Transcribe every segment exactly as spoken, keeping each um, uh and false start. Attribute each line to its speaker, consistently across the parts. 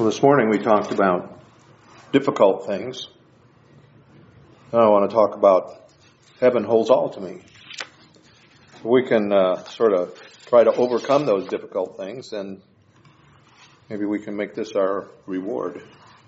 Speaker 1: Well, this morning we talked about difficult things. Now I want to talk about heaven holds all to me. We can uh, sort of try to overcome those difficult things, and maybe we can make this our reward.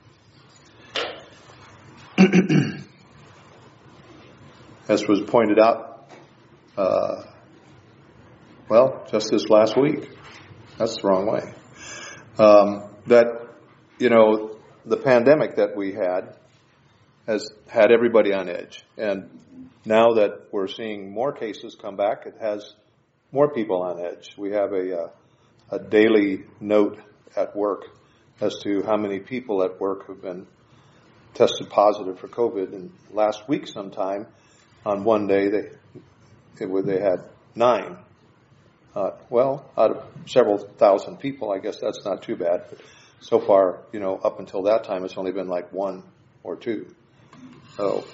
Speaker 1: As was pointed out, uh, well, just this last week. That's the wrong way. Um, that, you know, the pandemic that we had has had everybody on edge. And now that we're seeing more cases come back, it has more people on edge. We have a, a daily note at work as to how many people at work have been tested positive for COVID. And last week sometime, on one day, they it, they had nine. Uh, well, out of several thousand people, I guess that's not too bad. But so far, you know, up until that time, it's only been like one or two. So,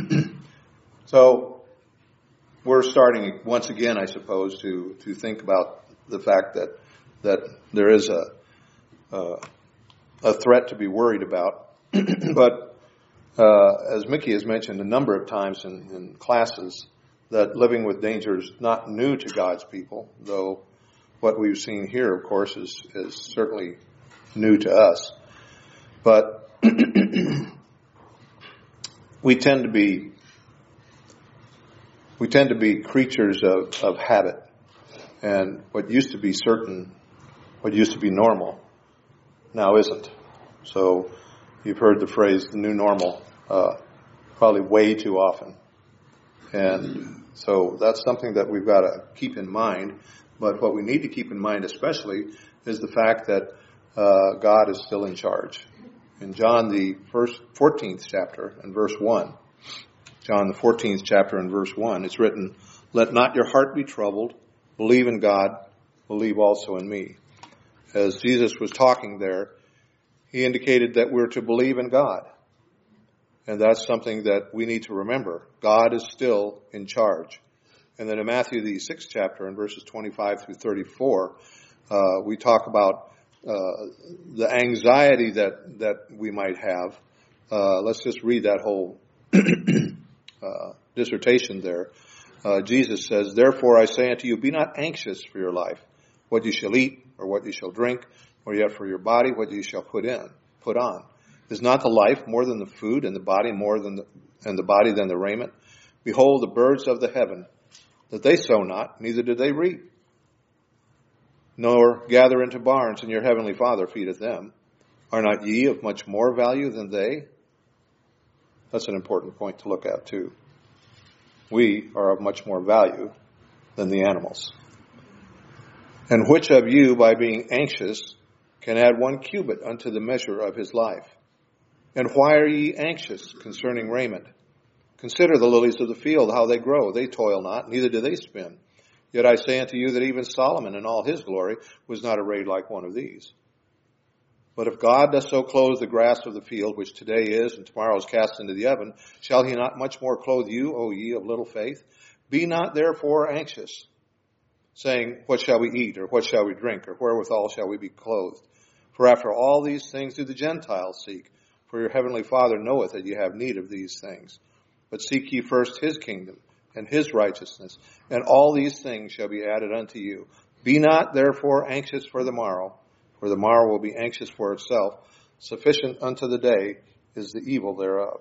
Speaker 1: so we're starting once again, I suppose, to, to think about the fact that that there is a uh, a threat to be worried about. But uh, as Mickey has mentioned a number of times in, in classes, that living with danger is not new to God's people, though what we've seen here, of course, is, is certainly new to us. But we tend to be we tend to be creatures of, of habit, and what used to be certain, what used to be normal, now isn't. So you've heard the phrase "the new normal" uh, probably way too often, and so that's something that we've got to keep in mind. But what we need to keep in mind especially is the fact that uh, God is still in charge. In John, the first fourteenth chapter and verse one, John, the fourteenth chapter and verse one, it's written, "Let not your heart be troubled. Believe in God. Believe also in me." As Jesus was talking there, he indicated that we're to believe in God. And that's something that we need to remember. God is still in charge. And then in Matthew, the sixth chapter, in verses twenty-five through thirty-four, uh, we talk about uh, the anxiety that, that we might have. Uh, let's just read that whole uh, dissertation there. Uh, Jesus says, "Therefore I say unto you, be not anxious for your life, what you shall eat, or what you shall drink, or yet for your body, what you shall put in, put on. Is not the life more than the food, and the body more than the, and the body than the raiment? Behold, the birds of the heaven, that they sow not, neither do they reap, nor gather into barns, and your heavenly Father feedeth them. Are not ye of much more value than they?" That's an important point to look at, too. We are of much more value than the animals. "And which of you, by being anxious, can add one cubit unto the measure of his life? And why are ye anxious concerning raiment? Consider the lilies of the field, how they grow. They toil not, neither do they spin. Yet I say unto you that even Solomon in all his glory was not arrayed like one of these. But if God doth so clothe the grass of the field, which today is and tomorrow is cast into the oven, shall he not much more clothe you, O ye of little faith? Be not therefore anxious, saying, what shall we eat, or what shall we drink, or wherewithal shall we be clothed? For after all these things do the Gentiles seek. For your heavenly Father knoweth that ye have need of these things. But seek ye first his kingdom and his righteousness, and all these things shall be added unto you. Be not therefore anxious for the morrow, for the morrow will be anxious for itself. Sufficient unto the day is the evil thereof."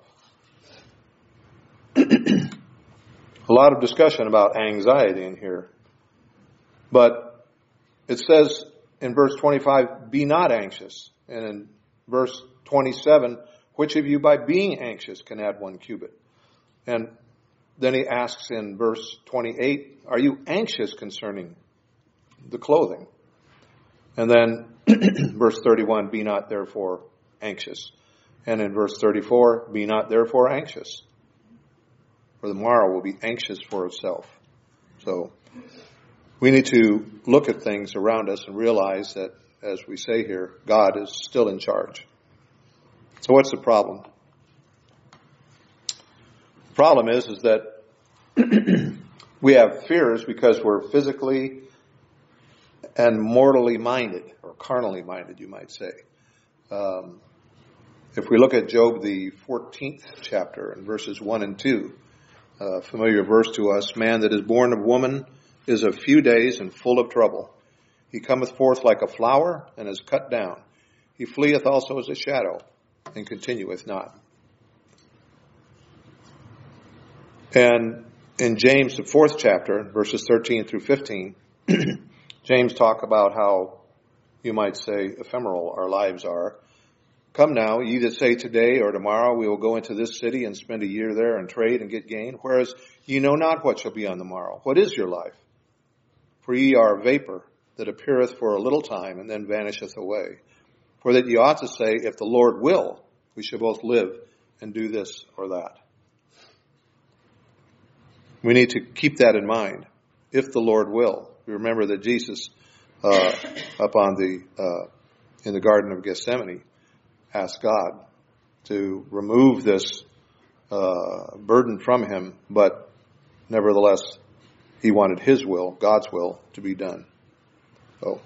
Speaker 1: A lot of discussion about anxiety in here. But it says in verse twenty-five, "Be not anxious." And in verse twenty-seven, "Which of you by being anxious can add one cubit?" And then he asks in verse twenty-eight, "Are you anxious concerning the clothing?" And then verse thirty-one, "Be not therefore anxious." And in verse thirty-four, "Be not therefore anxious, for the morrow will be anxious for itself." So we need to look at things around us and realize that, as we say here, God is still in charge. So what's the problem? The problem is, is that we have fears because we're physically and mortally minded, or carnally minded, you might say. Um, if we look at Job, the fourteenth chapter, in verses one and two, a familiar verse to us, man that is born of woman is of few days and full of trouble. He cometh forth like a flower and is cut down. He fleeth also as a shadow and continueth not. And in James, the fourth chapter, verses thirteen through fifteen, James talk about how, you might say, ephemeral our lives are. Come now, ye that say today or tomorrow we will go into this city and spend a year there and trade and get gain, whereas ye know not what shall be on the morrow. What is your life? For ye are a vapor that appeareth for a little time and then vanisheth away. For that ye ought to say, if the Lord will, we shall both live and do this or that. We need to keep that in mind. If the Lord will. We remember that Jesus, uh, up on the, uh, in the Garden of Gethsemane, asked God to remove this, uh, burden from him, but nevertheless, he wanted his will, God's will, to be done. So,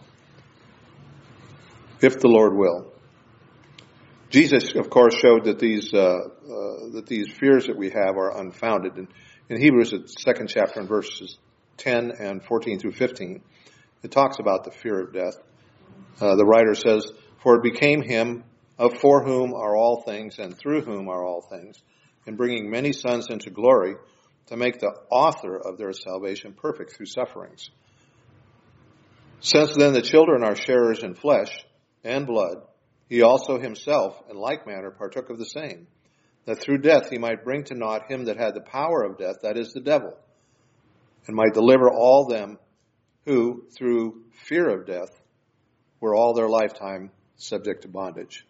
Speaker 1: if the Lord will. Jesus, of course, showed that these, uh, uh, that these fears that we have are unfounded. And in Hebrews, the second chapter, in verses ten and fourteen through fifteen, it talks about the fear of death. Uh, the writer says, for it became him of for whom are all things and through whom are all things, in bringing many sons into glory, to make the author of their salvation perfect through sufferings. Since then the children are sharers in flesh and blood, he also himself in like manner partook of the same, that through death he might bring to naught him that had the power of death, that is the devil, and might deliver all them who, through fear of death, were all their lifetime subject to bondage.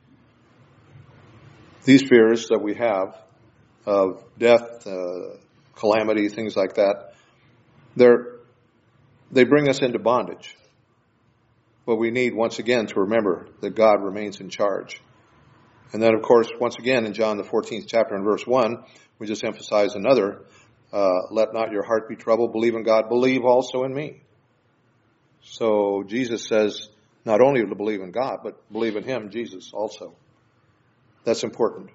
Speaker 1: These fears that we have of death, uh, calamity, things like that, they're, they bring us into bondage. But we need, once again, to remember that God remains in charge. And then, of course, once again, in John the fourteenth chapter and verse one, we just emphasize another, uh, let not your heart be troubled, believe in God, believe also in me. So Jesus says not only to believe in God, but believe in him, Jesus, also. That's important.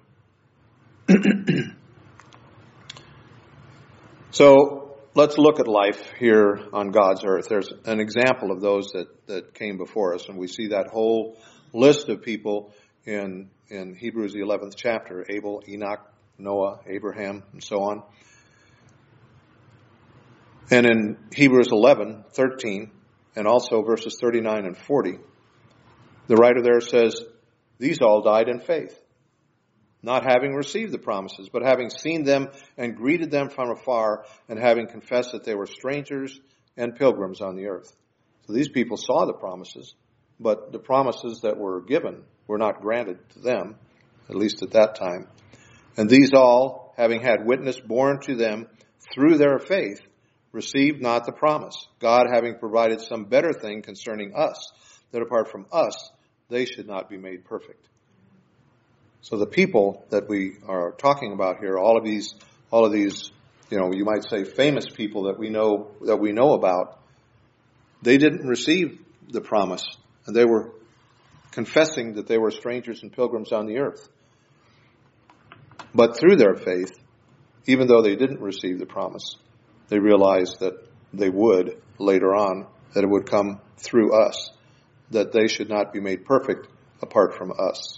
Speaker 1: So let's look at life here on God's earth. There's an example of those that, that came before us, and we see that whole list of people in, in Hebrews the eleventh chapter, Abel, Enoch, Noah, Abraham, and so on. And in Hebrews eleven, thirteen, and also verses thirty-nine and forty, the writer there says, these all died in faith, not having received the promises, but having seen them and greeted them from afar, and having confessed that they were strangers and pilgrims on the earth. So these people saw the promises, but the promises that were given were not granted to them, at least at that time. And these all, having had witness borne to them through their faith, received not the promise, God having provided some better thing concerning us, that apart from us, they should not be made perfect. So the people that we are talking about here, all of these, all of these, you know, you might say famous people that we know, that we know about, they didn't receive the promise, and they were confessing that they were strangers and pilgrims on the earth. But through their faith, even though they didn't receive the promise, they realized that they would later on, that it would come through us, that they should not be made perfect apart from us.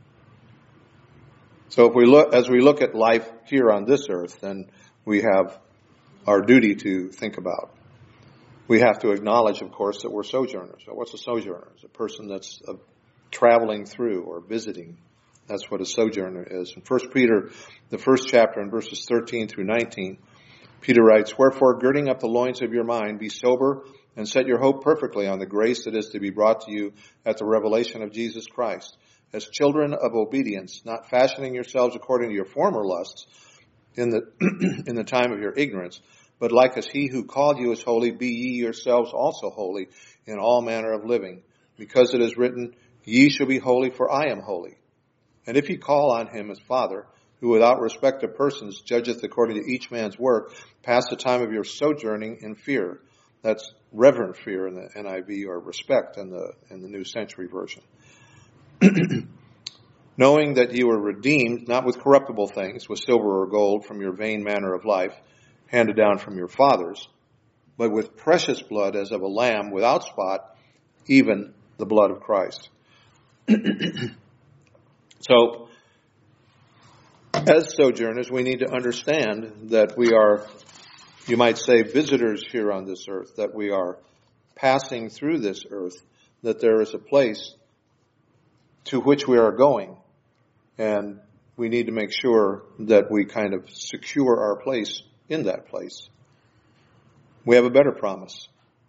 Speaker 1: So if we look, as we look at life here on this earth, then we have our duty to think about. We have to acknowledge, of course, that we're sojourners. So what's a sojourner? It's a person that's uh, traveling through or visiting. That's what a sojourner is. In First Peter, the first chapter, in verses thirteen through nineteen, Peter writes, wherefore, girding up the loins of your mind, be sober and set your hope perfectly on the grace that is to be brought to you at the revelation of Jesus Christ. As children of obedience, not fashioning yourselves according to your former lusts in the in the time of your ignorance, but like as he who called you is holy, be ye yourselves also holy in all manner of living. Because it is written, ye shall be holy, for I am holy. And if ye call on him as Father, who without respect of persons judgeth according to each man's work, pass the time of your sojourning in fear. That's reverent fear in the N I V, or respect in the in the New Century Version. Knowing that you were redeemed, not with corruptible things, with silver or gold, from your vain manner of life, handed down from your fathers, but with precious blood as of a lamb without spot, even the blood of Christ. So, as sojourners, we need to understand that we are, you might say, visitors here on this earth, that we are passing through this earth, that there is a place to which we are going. And we need to make sure that we kind of secure our place in that place. We have a better promise.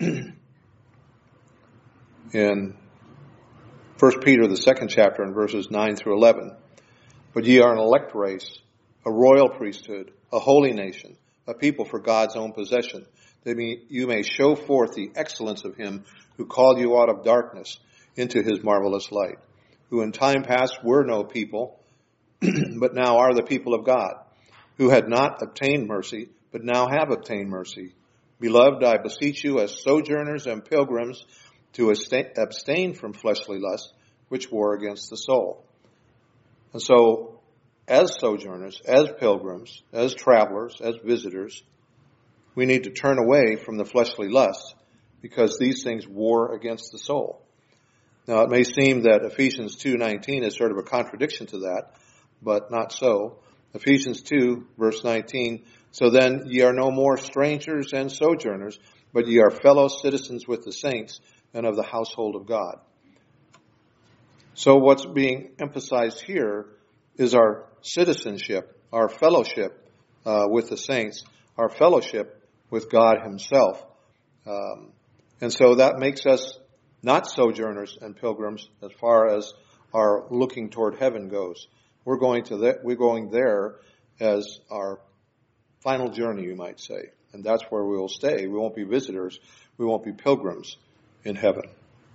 Speaker 1: In First Peter, the second chapter, in verses nine through eleven, but ye are an elect race, a royal priesthood, a holy nation, a people for God's own possession, that you may show forth the excellence of him who called you out of darkness into his marvelous light, who in time past were no people, but now are the people of God, who had not obtained mercy, but now have obtained mercy. Beloved, I beseech you as sojourners and pilgrims to abstain from fleshly lusts, which war against the soul. And so, as sojourners, as pilgrims, as travelers, as visitors, we need to turn away from the fleshly lusts, because these things war against the soul. Now, it may seem that Ephesians two nineteen is sort of a contradiction to that, but not so. Ephesians two, verse nineteen, so then ye are no more strangers and sojourners, but ye are fellow citizens with the saints and of the household of God. So what's being emphasized here is our citizenship, our fellowship uh, with the saints, our fellowship with God himself. Um, and so that makes us not sojourners and pilgrims as far as our looking toward heaven goes. We're going to the, we're going there as our final journey, you might say. And that's where we will stay. We won't be visitors. We won't be pilgrims in heaven.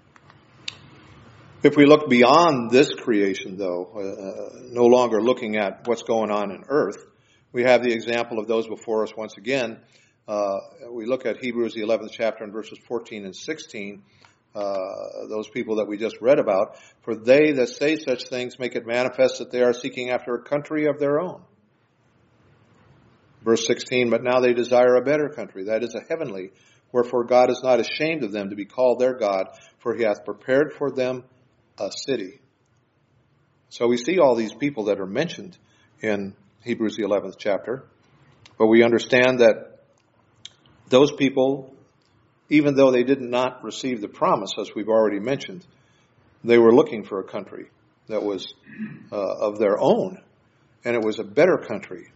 Speaker 1: If we look beyond this creation, though, uh, no longer looking at what's going on in earth, we have the example of those before us once again. Uh, we look at Hebrews, the eleventh chapter, in verses fourteen and sixteen. Uh, those people that we just read about. For they that say such things make it manifest that they are seeking after a country of their own. Verse sixteen, but now they desire a better country, that is a heavenly. Wherefore God is not ashamed of them to be called their God, for he hath prepared for them a city. So we see all these people that are mentioned in Hebrews, the eleventh chapter. But we understand that those people, even though they did not receive the promise, as we've already mentioned, they were looking for a country that was uh, of their own, and it was a better country.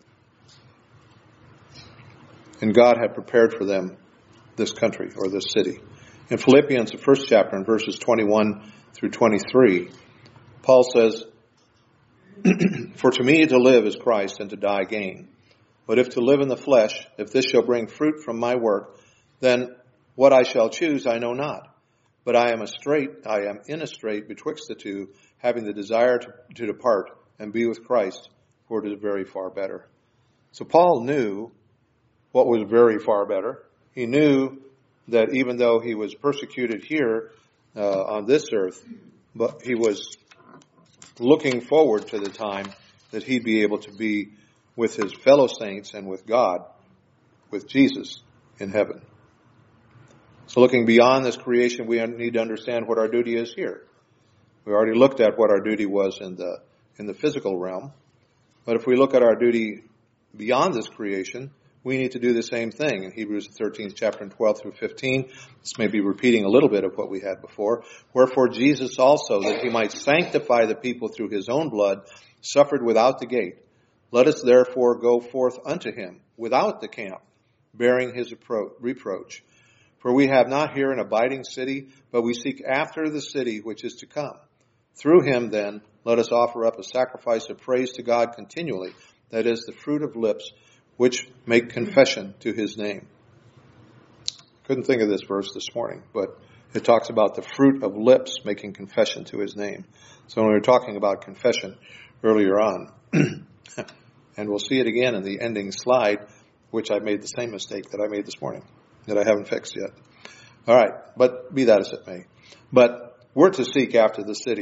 Speaker 1: And God had prepared for them this country, or this city. In Philippians, the first chapter, in verses twenty-one through twenty-three, Paul says, for to me to live is Christ, and to die gain. But if to live in the flesh, if this shall bring fruit from my work, then what I shall choose I know not. But I am a strait, I am in a strait betwixt the two, having the desire to, to depart and be with Christ, for it is very far better. So Paul knew what was very far better. He knew that even though he was persecuted here uh, on this earth, but he was looking forward to the time that he'd be able to be with his fellow saints and with God, with Jesus in heaven. So looking beyond this creation, we need to understand what our duty is here. We already looked at what our duty was in the in the physical realm. But if we look at our duty beyond this creation, we need to do the same thing. In Hebrews thirteenth chapter and twelve through fifteen, this may be repeating a little bit of what we had before. Wherefore Jesus also, that he might sanctify the people through his own blood, suffered without the gate. Let us therefore go forth unto him without the camp, bearing his reproach. For we have not here an abiding city, but we seek after the city which is to come. Through him then, let us offer up a sacrifice of praise to God continually, that is, the fruit of lips which make confession to his name. Couldn't think of this verse this morning, but it talks about the fruit of lips making confession to his name. So when we were talking about confession earlier on, and we'll see it again in the ending slide, which I made the same mistake that I made this morning, that I haven't fixed yet. All right, but be that as it may. But we're to seek after the city.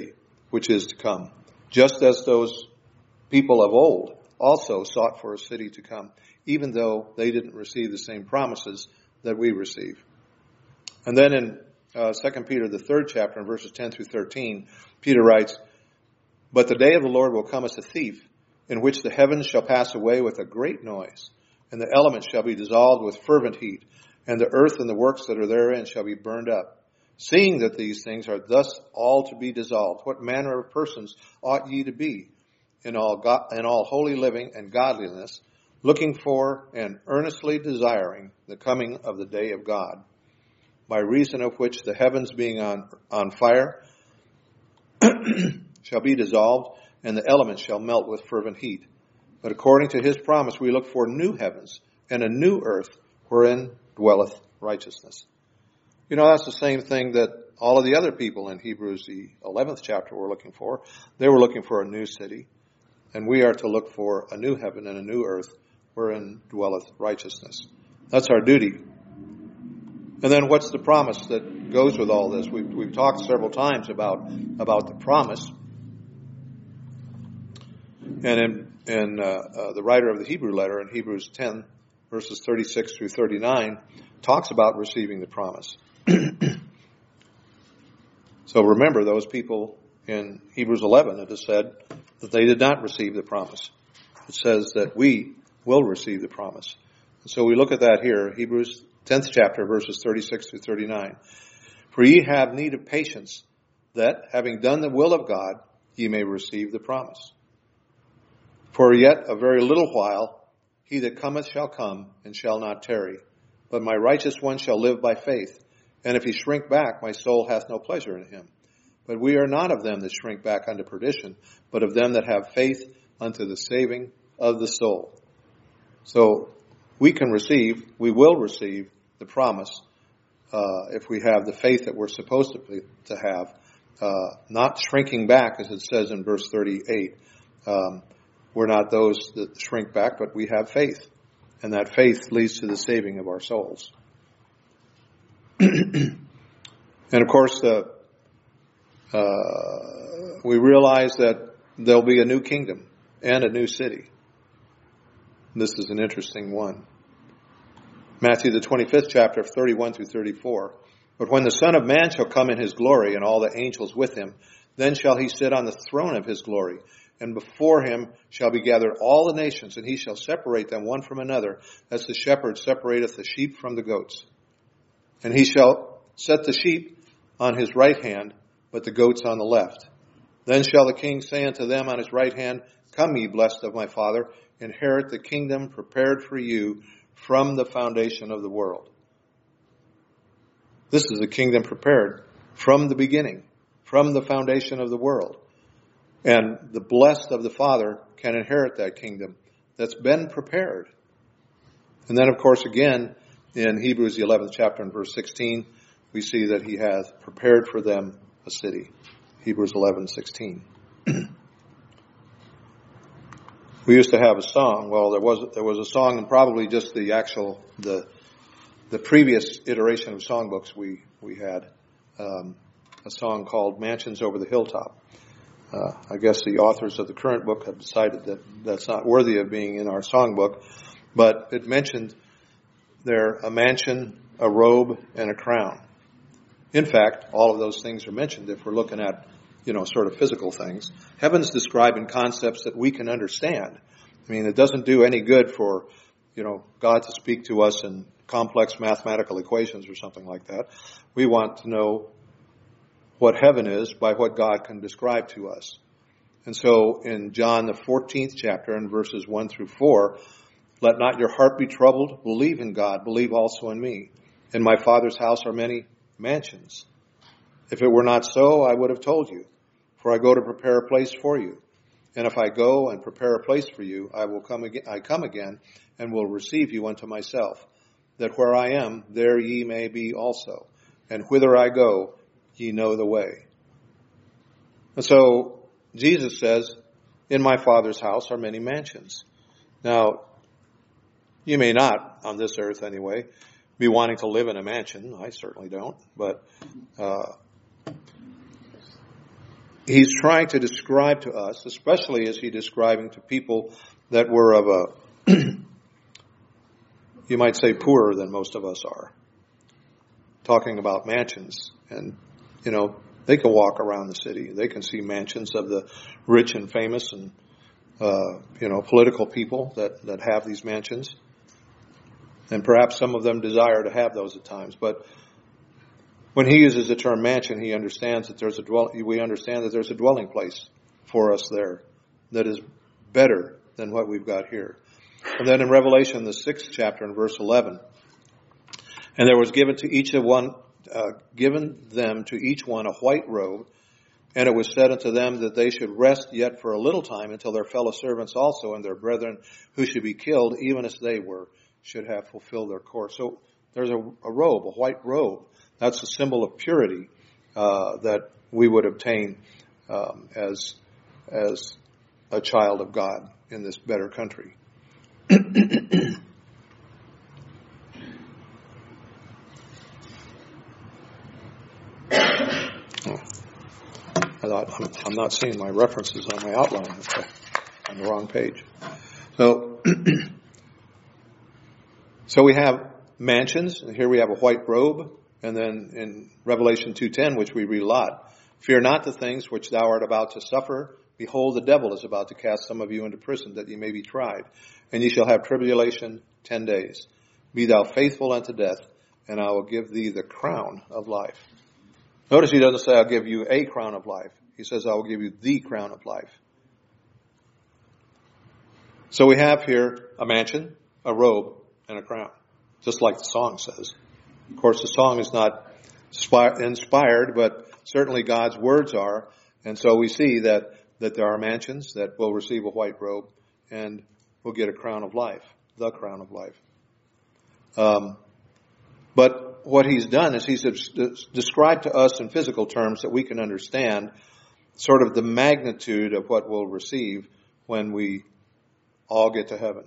Speaker 1: which is to come, just as those people of old also sought for a city to come, even though they didn't receive the same promises that we receive. And then in uh, Second Peter, the third chapter, in verses ten through thirteen, Peter writes, "But the day of the Lord will come as a thief, in which the heavens shall pass away with a great noise, and the elements shall be dissolved with fervent heat, and the earth and the works that are therein shall be burned up. Seeing that these things are thus all to be dissolved, what manner of persons ought ye to be in all go- in all holy living and godliness, looking for and earnestly desiring the coming of the day of God, by reason of which the heavens being on, on fire shall be dissolved, and the elements shall melt with fervent heat. But according to his promise we look for new heavens and a new earth, wherein dwelleth righteousness." You know, that's the same thing that all of the other people in Hebrews, the eleventh chapter, were looking for. They were looking for a new city, and we are to look for a new heaven and a new earth, wherein dwelleth righteousness. That's our duty. And then what's the promise that goes with all this? We've, we've talked several times about, about the promise. And in, in uh, uh, the writer of the Hebrew letter, in Hebrews ten, verses thirty-six through thirty-nine, talks about receiving the promise. So remember, those people in Hebrews eleven, it is said that they did not receive the promise. It says that we will receive the promise. And so we look at that here, Hebrews tenth chapter, verses thirty-six through thirty-nine. "For ye have need of patience, that, having done the will of God, ye may receive the promise. For yet a very little while, he that cometh shall come, and shall not tarry. But my righteous one shall live by faith. And if he shrink back, my soul hath no pleasure in him. But we are not of them that shrink back unto perdition, but of them that have faith unto the saving of the soul." So we can receive, we will receive the promise uh, if we have the faith that we're supposed to, be, to have, uh, not shrinking back, as it says in verse thirty-eight. Um, we're not those that shrink back, but we have faith, and that faith leads to the saving of our souls. And of course, uh, uh, we realize that there'll be a new kingdom and a new city. This is an interesting one. Matthew, the twenty-fifth chapter, thirty-one through thirty-four. "But when the Son of Man shall come in his glory, and all the angels with him, then shall he sit on the throne of his glory. And before him shall be gathered all the nations, and he shall separate them one from another, as the shepherd separateth the sheep from the goats. And he shall set the sheep on his right hand, but the goats on the left. Then shall the king say unto them on his right hand, Come ye, blessed of my Father, inherit the kingdom prepared for you from the foundation of the world." This is a kingdom prepared from the beginning, from the foundation of the world. And the blessed of the Father can inherit that kingdom that's been prepared. And then, of course, again, in Hebrews, the eleventh chapter and verse sixteen, we see that he has prepared for them a city. Hebrews eleven sixteen. We used to have a song. Well, there was there was a song, and probably just the actual the the previous iteration of songbooks we we had um, a song called "Mansions Over the Hilltop." Uh, I guess the authors of the current book have decided that that's not worthy of being in our songbook, but it mentioned there a mansion, a robe, and a crown. In fact, all of those things are mentioned if we're looking at, you know, sort of physical things. Heaven's described in concepts that we can understand. I mean, it doesn't do any good for, you know, God to speak to us in complex mathematical equations or something like that. We want to know what heaven is by what God can describe to us. And so in John, the fourteenth chapter, and verses one through four, "Let not your heart be troubled. Believe in God. Believe also in me. In my Father's house are many mansions. If it were not so, I would have told you. For I go to prepare a place for you. And if I go and prepare a place for you, I will come again, I come again and will receive you unto myself, that where I am, there ye may be also. And whither I go, ye know the way." And so Jesus says, "In my Father's house are many mansions." Now, you may not, on this earth anyway, be wanting to live in a mansion. I certainly don't. But uh, he's trying to describe to us, especially as he's describing to people that were of a, you might say, poorer than most of us are. Talking about mansions. And, you know, they can walk around the city. They can see mansions of the rich and famous and, uh, you know, political people that, that have these mansions. And perhaps some of them desire to have those at times. But when he uses the term mansion, he understands that there's a dwell, we understand that there's a dwelling place for us there that is better than what we've got here. And then in Revelation, the sixth chapter, in verse eleven, and there was given to each of one, uh, given them to each one a white robe, and it was said unto them that they should rest yet for a little time until their fellow servants also and their brethren who should be killed, even as they were, should have fulfilled their course. So there's a, a robe, a white robe. That's a symbol of purity uh, that we would obtain um, as as a child of God in this better country. I thought, I'm, I'm not seeing my references on my outline. Okay. On the wrong page. So, so we have mansions, and here we have a white robe, and then in Revelation two ten, which we read a lot, fear not the things which thou art about to suffer. Behold, the devil is about to cast some of you into prison, that ye may be tried. And ye shall have tribulation ten days. Be thou faithful unto death, and I will give thee the crown of life. Notice he doesn't say, I'll give you a crown of life. He says, I will give you the crown of life. So we have here a mansion, a robe, and a crown. Just like the song says. Of course, the song is not inspired, but certainly God's words are. And so we see that, that there are mansions that will receive a white robe and will get a crown of life, the crown of life. Um, but what he's done is he's described to us in physical terms that we can understand sort of the magnitude of what we'll receive when we all get to heaven.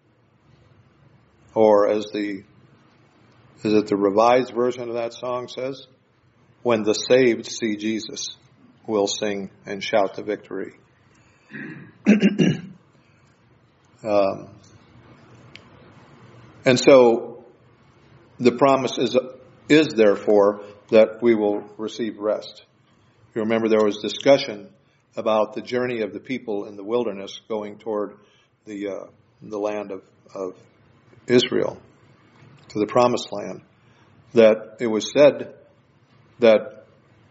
Speaker 1: Or as the, is it the revised version of that song says? When the saved see Jesus, we'll sing and shout the victory. um, and so the promise is, is therefore that we will receive rest. You remember there was discussion about the journey of the people in the wilderness going toward the uh, the land of, of Israel, to the promised land, that it was said that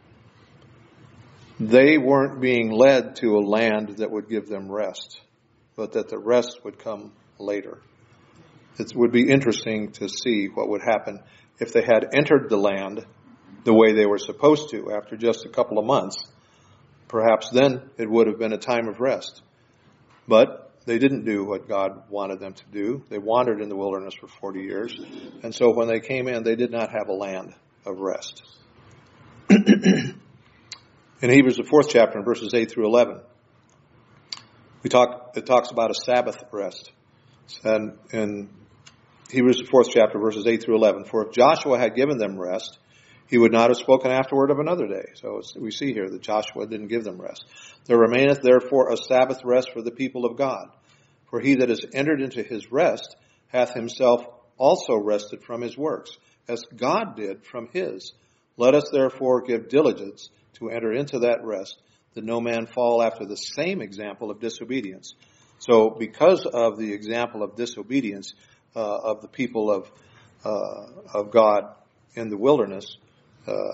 Speaker 1: they weren't being led to a land that would give them rest, but that the rest would come later. It would be interesting to see what would happen if they had entered the land the way they were supposed to after just a couple of months. Perhaps then it would have been a time of rest. But they didn't do what God wanted them to do. They wandered in the wilderness for forty years. And so when they came in, they did not have a land of rest. In Hebrews, the fourth chapter, in verses eight through eleven, we talk, it talks about a Sabbath rest. And in Hebrews, the fourth chapter, verses eight through eleven, for if Joshua had given them rest, he would not have spoken afterward of another day. So we see here that Joshua didn't give them rest. There remaineth therefore a Sabbath rest for the people of God. For he that has entered into his rest hath himself also rested from his works, as God did from his. Let us therefore give diligence to enter into that rest, that no man fall after the same example of disobedience. So because of the example of disobedience uh, of the people of uh, of God in the wilderness, uh,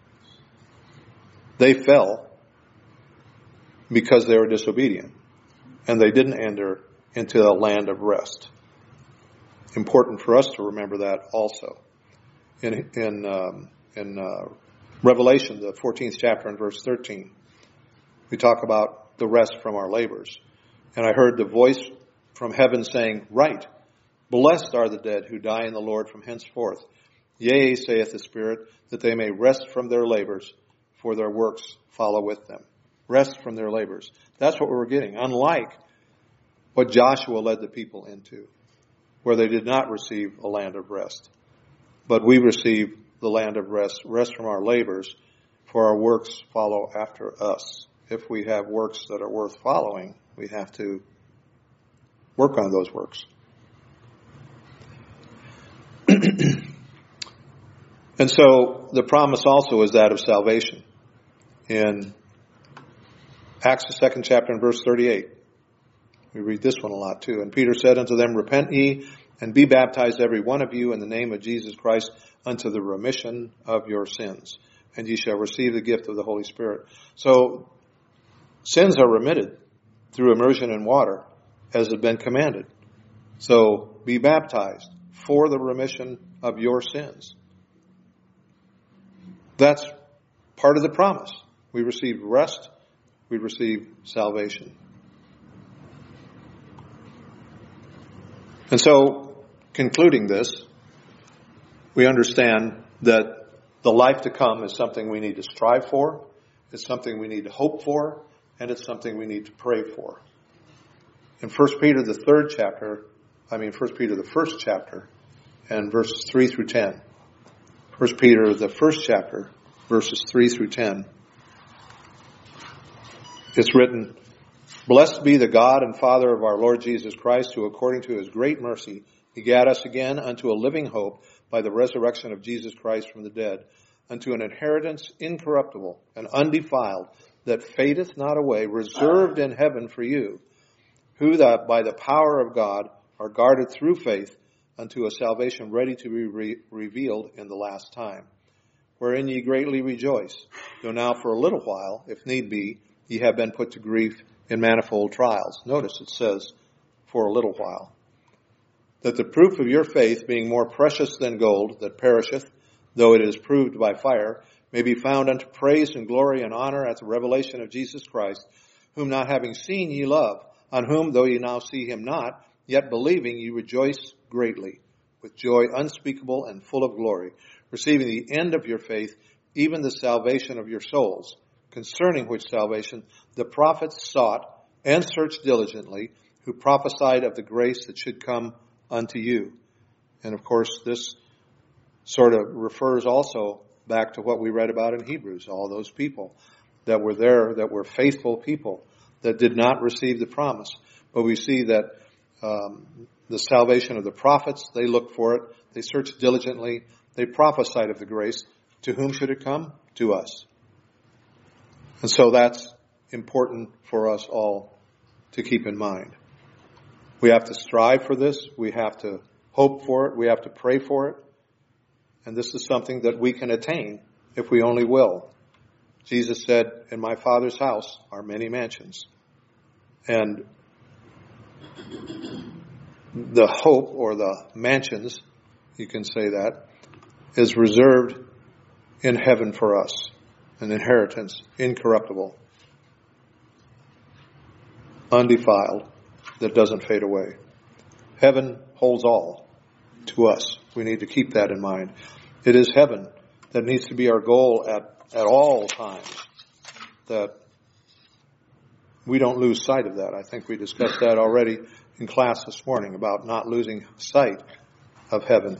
Speaker 1: they fell because they were disobedient, and they didn't enter into a land of rest. Important for us to remember that also. In in um, in uh, Revelation, the fourteenth chapter, and verse thirteen, we talk about the rest from our labors. And I heard the voice from heaven saying, Write, blessed are the dead who die in the Lord from henceforth. Yea, saith the Spirit, that they may rest from their labors, for their works follow with them. Rest from their labors. That's what we're getting. Unlike what Joshua led the people into, where they did not receive a land of rest. But we receive the land of rest, rest from our labors, for our works follow after us. if we have works that are worth following, we have to work on those works. And so the promise also is that of salvation. In Acts the second chapter and verse thirty-eight, we read this one a lot too. And Peter said unto them, Repent ye, and be baptized every one of you in the name of Jesus Christ unto the remission of your sins, and ye shall receive the gift of the Holy Spirit. So sins are remitted through immersion in water, as had been commanded. So be baptized for the remission of your sins. That's part of the promise. We receive rest. We receive salvation. And so, concluding this, we understand that the life to come is something we need to strive for, it's something we need to hope for, and it's something we need to pray for. In First Peter, the third chapter, I mean First Peter, the first chapter, and verses three through ten. First Peter, the first chapter, verses three through ten. It's written, Blessed be the God and Father of our Lord Jesus Christ, who according to his great mercy begat us again unto a living hope by the resurrection of Jesus Christ from the dead, unto an inheritance incorruptible and undefiled, that fadeth not away, reserved in heaven for you, who that by the power of God are guarded through faith unto a salvation ready to be re- revealed in the last time, wherein ye greatly rejoice, though now for a little while, if need be, ye have been put to grief in manifold trials. Notice it says, for a little while. That the proof of your faith, being more precious than gold that perisheth, though it is proved by fire, may be found unto praise and glory and honor at the revelation of Jesus Christ, whom not having seen ye love, on whom, though ye now see him not, yet believing ye rejoice greatly, with joy unspeakable and full of glory, receiving the end of your faith, even the salvation of your souls, concerning which salvation the prophets sought and searched diligently, who prophesied of the grace that should come unto you. And of course, this sort of refers also back to what we read about in Hebrews, all those people that were there, that were faithful people, that did not receive the promise. But we see that um, the salvation of the prophets, they looked for it, they searched diligently, they prophesied of the grace. To whom should it come? To us. And so that's important for us all to keep in mind. We have to strive for this. We have to hope for it. We have to pray for it. And this is something that we can attain if we only will. Jesus said, in my Father's house are many mansions. And the hope, or the mansions, you can say that, is reserved in heaven for us. An inheritance, incorruptible, undefiled, that doesn't fade away. Heaven holds all to us. We need to keep that in mind. It is heaven that needs to be our goal at, at all times, that we don't lose sight of that. I think we discussed that already in class this morning, about not losing sight of heaven.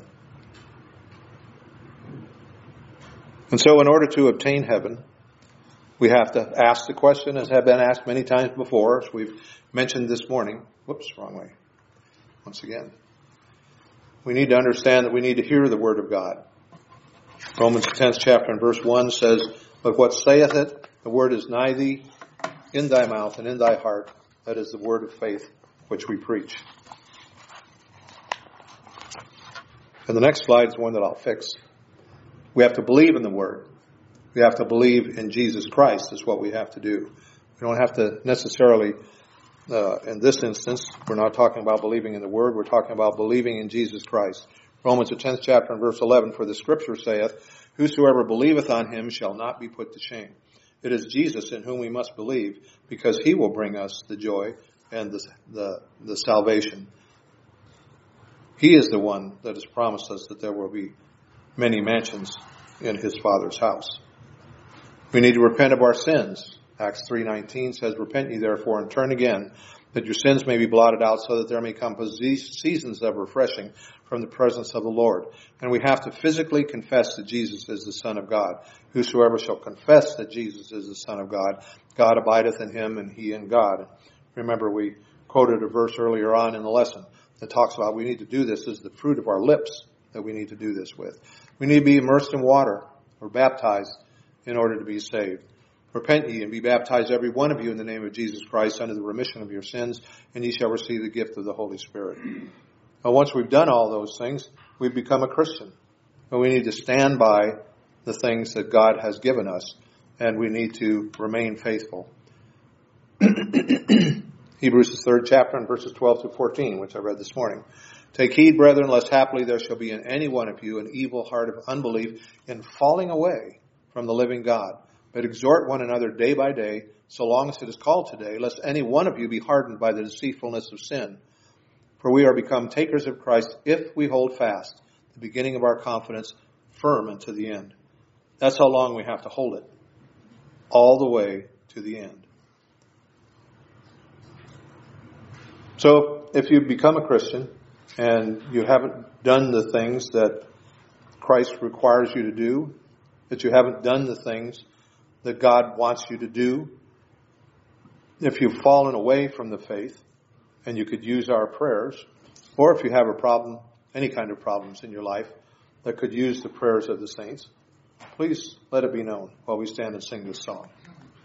Speaker 1: And so in order to obtain heaven, we have to ask the question, as have been asked many times before, as we've mentioned this morning. Whoops, wrong way. Once again. We need to understand that we need to hear the Word of God. Romans tenth chapter and verse one says, But what saith it? The word is nigh thee, in thy mouth and in thy heart. That is the word of faith which we preach. And the next slide is one that I'll fix. We have to believe in the Word. We have to believe in Jesus Christ is what we have to do. We don't have to necessarily, uh, in this instance, we're not talking about believing in the Word. We're talking about believing in Jesus Christ. Romans the tenth chapter and verse eleven, For the Scripture saith, Whosoever believeth on him shall not be put to shame. It is Jesus in whom we must believe, because he will bring us the joy and the, the, the salvation. He is the one that has promised us that there will be many mansions in his Father's house. We need to repent of our sins. Acts three nineteen says, Repent ye therefore and turn again, that your sins may be blotted out, so that there may come seasons of refreshing from the presence of the Lord. And we have to physically confess that Jesus is the Son of God. Whosoever shall confess that Jesus is the Son of God, God abideth in him and he in God. Remember, we quoted a verse earlier on in the lesson that talks about we need to do this as the fruit of our lips that we need to do this with. We need to be immersed in water or baptized in order to be saved. Repent ye and be baptized every one of you in the name of Jesus Christ unto the remission of your sins, and ye shall receive the gift of the Holy Spirit. Now, once we've done all those things, we've become a Christian. And we need to stand by the things that God has given us, and we need to remain faithful. Hebrews, the third chapter, and verses twelve through fourteen, which I read this morning. Take heed, brethren, lest haply there shall be in any one of you an evil heart of unbelief in falling away from the living God. But exhort one another day by day, so long as it is called today, lest any one of you be hardened by the deceitfulness of sin. For we are become takers of Christ if we hold fast the beginning of our confidence firm unto the end. That's how long we have to hold it. All the way to the end. So if you become a Christian and you haven't done the things that Christ requires you to do, that you haven't done the things that God wants you to do, if you've fallen away from the faith, and you could use our prayers, or if you have a problem, any kind of problems in your life that could use the prayers of the saints, please let it be known while we stand and sing this song.